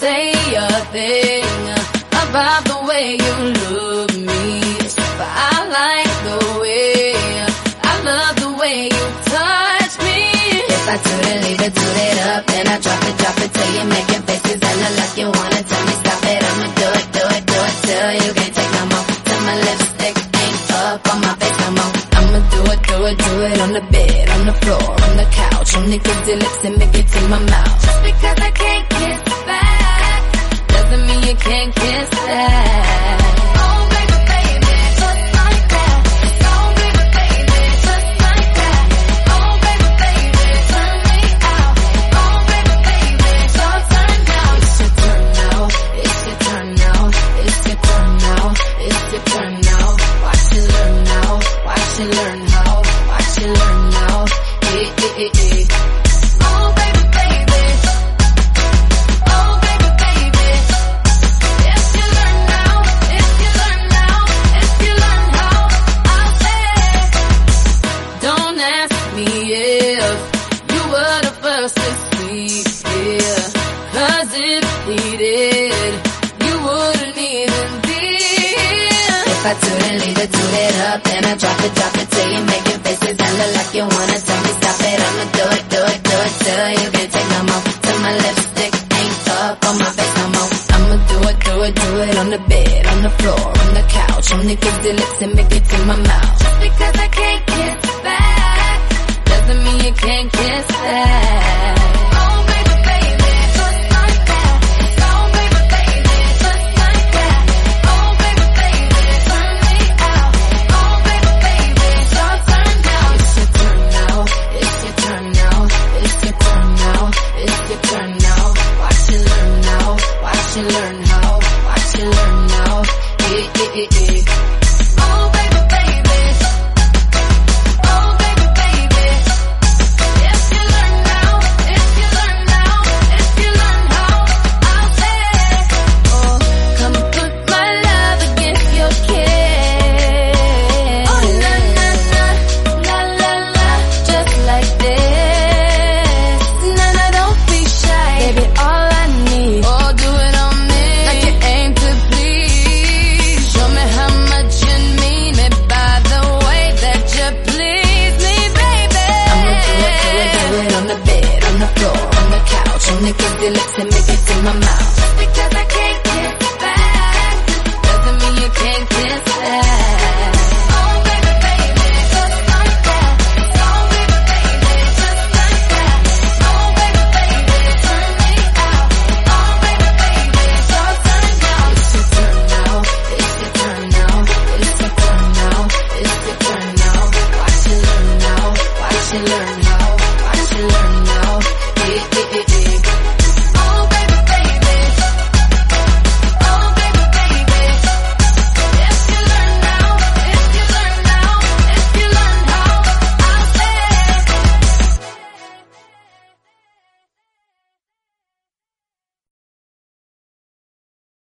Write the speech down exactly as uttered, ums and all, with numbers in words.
say a thing about the way you look me, but I like the way, I love the way you touch me. If I do it, leave it, do it up, then I drop it, drop it till you making faces and look like you wanna tell me stop it. I'ma do it, do it, do it till you can't take no more, till my lipstick ain't up on my face no more. I'ma do it, do it, do it on the bed, on the floor, on the couch, only kiss your lips and make it to my mouth. Just because I can't kiss back doesn't mean you can't kiss that. Oh baby, baby, just like that. Oh baby, baby, just like that. Oh baby, baby, turn me out. Oh baby, baby, it's your turn now. It's your turn now. It's your turn now. It's your turn now. It's your turn now. Watch you learn now. Watch you learn how. Watch you learn now. Eh, eh, eh, eh. Oh baby, baby. Oh baby, baby. If you learn now, if you learn now, if you learn how, I'll say. Don't ask me if you were the first to speak, yeah. Cause if he did, you wouldn't even be here. If I do it, leave it, do it up, then I drop it, drop it till you making faces and look like you wanna tell me stop it. I'ma do it, do it, do it till you can't take no more, till my lipstick ain't up on my face no more. I'ma do it, do it, do it on the bed, on the floor, on the couch, only kiss your lips and make it to my mouth. Just because I can't kiss back doesn't mean you can't kiss that. Oh baby, baby, just like that. Oh baby, baby, just like that. Oh baby, baby, turn me out. Oh baby, baby, it's your turn now. It's your turn now. It's your turn now. It's your turn now. It's your turn now. Watch you learn now. Watch you learn how. Watch you learn now. Eh, eh, eh, eh. Oh baby, baby. Oh baby, baby. If you learn now, if you learn now, if you learn how, I'll say. Oh, come put my love against your kiss. Oh na na na, la la la, just like this. Na na, don't be shy, baby. All I need, oh do it on me, like you aim to please. Show me how much you mean it by the way that you please me, baby. I'ma do it, do it, do it on the bed, on the floor, on the couch, only kiss your lips and make it to my mouth. Just because I can't